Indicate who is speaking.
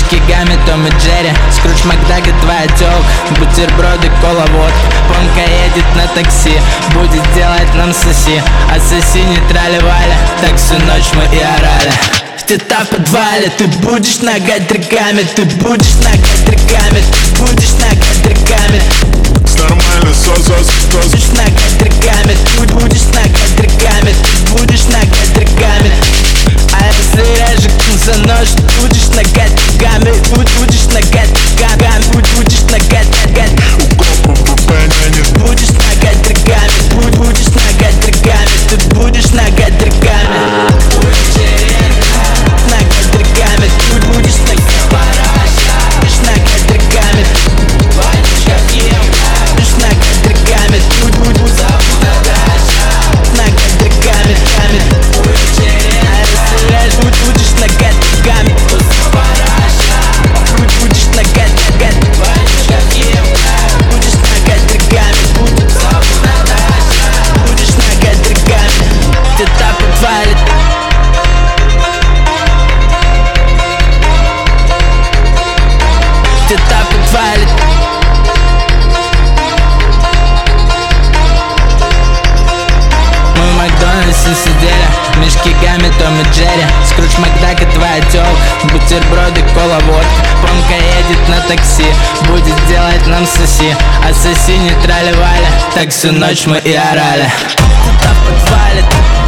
Speaker 1: Мишки Гамми, Том и Джерри, Скрудж Макдак и твоя тёлка, бутерброды, кола, водка. Помка едет на такси, будет делать нам соси. А соси не трали-вали, так всю ночь мы и орали. Где-то в подвале ты будешь нагать драками, ты будешь нагать драками, ты будешь нагать драками.
Speaker 2: Нормально,
Speaker 1: будешь нагать драками, ты будешь нагать драками, ты будешь нагать драками. А если режек за нож, будешь нагать драками, будешь нагать драками, будешь нагать драками. Будешь нагать драками, будешь нагать драками, ты будешь нагать драками. Нагать драками, ты будешь нагать параша. Будешь нагать драками, будешь нагать драками, ты будешь нагать драками. А если рэш, будешь нагать драками, будешь нагать драками, будешь нагать драками, будешь нагать драками. Где-то подвалит, где-то подвалит. Мы в Макдональдсе сидели, Мишки Гамми, Том и Джерри, Скрудж Макдак и твоя тёлка, бутерброды, кола, водка. Помка едет на такси, будет делать нам соси. А соси не трали-вали, так всю ночь мы и орали. Где-то подвалит.